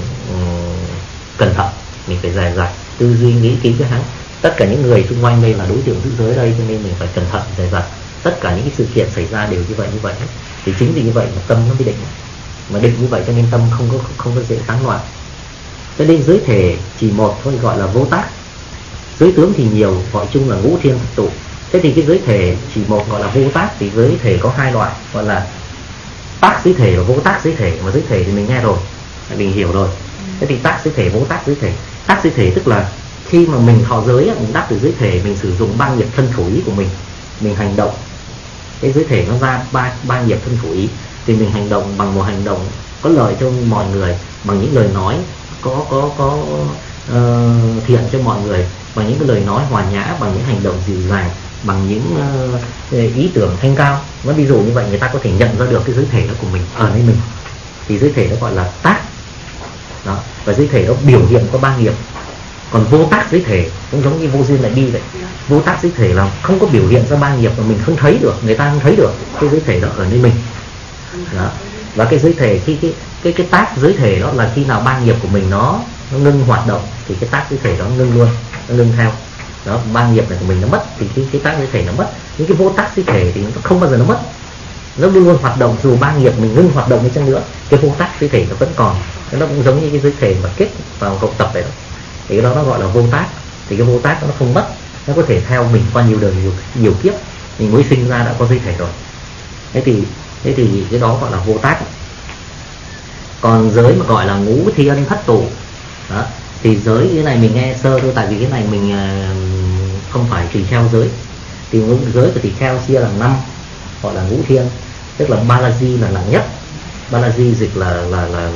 cẩn thận, mình phải dè dặt tư duy nghĩ kỹ cái hắn. Tất cả những người xung quanh đây là đối tượng giữ giới đây, cho nên mình phải cẩn thận dè dặt. Tất cả những cái sự kiện xảy ra đều như vậy thì chính vì như vậy mà tâm nó mới định, mà định như vậy cho nên tâm không có dễ tán loạn. Cho nên giới thể chỉ một thôi gọi là vô tác, giới tướng thì nhiều, gọi chung là ngũ thiên thập tụ. Thế thì cái giới thể chỉ một gọi là vô tác, thì giới thể có 2 loại, gọi là tác giới thể và vô tác giới thể. Mà giới thể thì mình nghe rồi, mình hiểu rồi. Thế thì tác giới thể, vô tác giới thể. Tác giới thể tức là khi mà mình thọ giới, mình đắc được giới thể, mình sử dụng 3 nghiệp thân khẩu ý của mình hành động. Cái giới thể nó ra ba nghiệp thân khẩu ý, thì mình hành động bằng một hành động có lợi cho mọi người, bằng những lời nói có thiện cho mọi người, bằng những cái lời nói hòa nhã, bằng những hành động dịu dàng, bằng những ý tưởng thanh cao. Nó ví dụ như vậy, người ta có thể nhận ra được cái giới thể đó của mình ở nơi mình, thì giới thể nó gọi là tác. Đó. Và giới thể nó biểu hiện có 3 nghiệp. Còn vô tác giới thể cũng giống như vô duyên lại đi vậy. Vô tác giới thể là không có biểu hiện ra 3 nghiệp mà mình không thấy được, người ta không thấy được cái giới thể đó ở nơi mình. Đó. Và cái giới thể, cái tác giới thể đó là khi nào 3 nghiệp của mình nó ngưng hoạt động thì cái tác giới thể đó ngưng luôn, nó ngưng theo. Đó, 3 nghiệp này của mình nó mất thì cái tác giới thể nó mất. Những cái vô tác giới thể thì nó không bao giờ nó mất, nó luôn luôn hoạt động. Dù 3 nghiệp mình ngưng hoạt động đi chăng nữa, cái vô tác giới thể nó vẫn còn. Nó cũng giống như cái giới thể mà kết vào học tập vậy đó. Thì cái đó nó gọi là vô tác. Thì cái vô tác nó không mất, nó có thể theo mình qua nhiều đời, nhiều kiếp. Mình mới sinh ra đã có giới thể rồi. Thế thì cái đó gọi là vô tác. Còn giới mà gọi là ngũ thiên thất tụ đó, thì giới cái này mình nghe sơ thôi, tại vì cái này mình không phải tùy theo giới. Thì giới của tỳ kheo chia làm 5, gọi là ngũ thiên. Tức là Balaji là nặng nhất. Balaji dịch là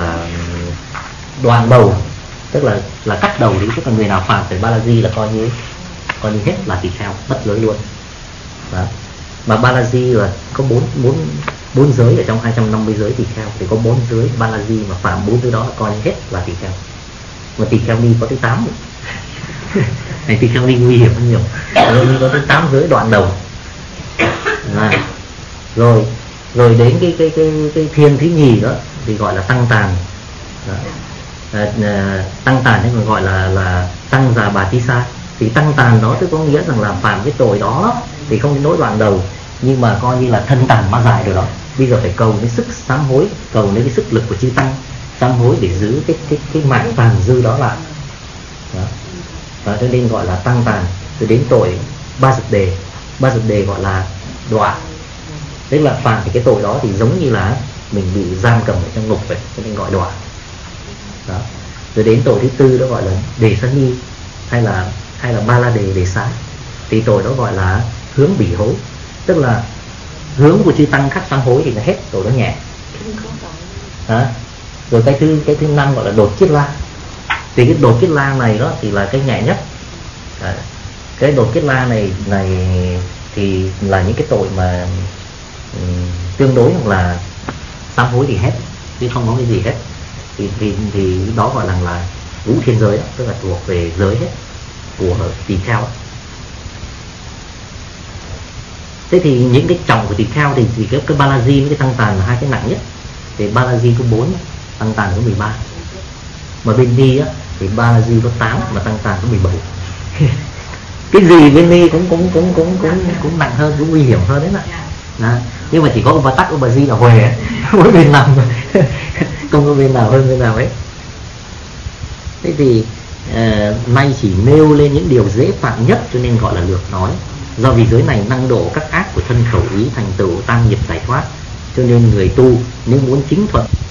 đoạn đầu, tức là cắt đầu đi. Tức là người nào phạm phải Balaji là coi như hết là tỳ kheo, mất giới luôn. Đó. Mà Balaji là có 4 giới ở trong 250 giới tỳ kheo, thì có 4 giới Balaji mà phạm 4 giới đó là coi như hết là tỳ kheo. Mà tỳ kheo ni có tới 8. Này tỳ kheo ni nguy hiểm hơn nhiều. Ni có tới 8 giới đoạn đầu. Rồi đến cái thiên thứ nhì đó thì gọi là tăng tàn. Tăng tàn hay còn gọi là tăng già bà ti sa. Thì tăng tàn đó tức có nghĩa rằng là phạm cái tội đó thì không đến nỗi đoạn đầu, nhưng mà coi như là thân tàn ma dài rồi đó. Bây giờ phải cầu cái sức sám hối, cầu lấy cái sức lực của chư tăng sám hối để giữ cái mạng tàn dư đó lại. Đó. Và cho nên gọi là tăng tàn. Rồi đến tội ba dược đề gọi là đọa, tức là phạm thì cái tội đó thì giống như là mình bị giam cầm ở trong ngục vậy, cho nên gọi đọa đó. Rồi đến tội thứ tư đó gọi là đề sân ni, hay là ba la đề xá, thì tội đó gọi là hướng bỉ hối, tức là hướng của chư tăng khắc sám hối thì là hết, tội đó nhẹ đó. Rồi cái thứ năm gọi là đột kiết la, thì cái đột kiết la này đó thì là cái nhẹ nhất. Cái đột kiết la này thì là những cái tội mà tương đối hoặc là sám hối thì hết, chứ không có cái gì hết, thì đó gọi là ngũ thiên giới đó, tức là thuộc về giới hết của tỳ kheo. Thế thì những cái trọng của tỳ kheo thì cái Balaji với cái tăng tàn là hai cái nặng nhất. Thì Balaji có 4, tăng tàn có 13. Mà bên Ni á thì Balaji có 8 mà tăng tàn có 17. Cái gì bên Ni cũng nặng hơn, cũng nguy hiểm hơn đấy ạ. Nhưng mà chỉ có Upatak Upaji là huề, mỗi bên nằm không có bên nào hơn bên nào ấy. Thế thì nay chỉ nêu lên những điều dễ phạm nhất cho nên gọi là lược nói. Do vì giới này năng độ các ác của thân khẩu ý thành tựu tam nghiệp giải thoát, cho nên người tu nếu muốn chính thuận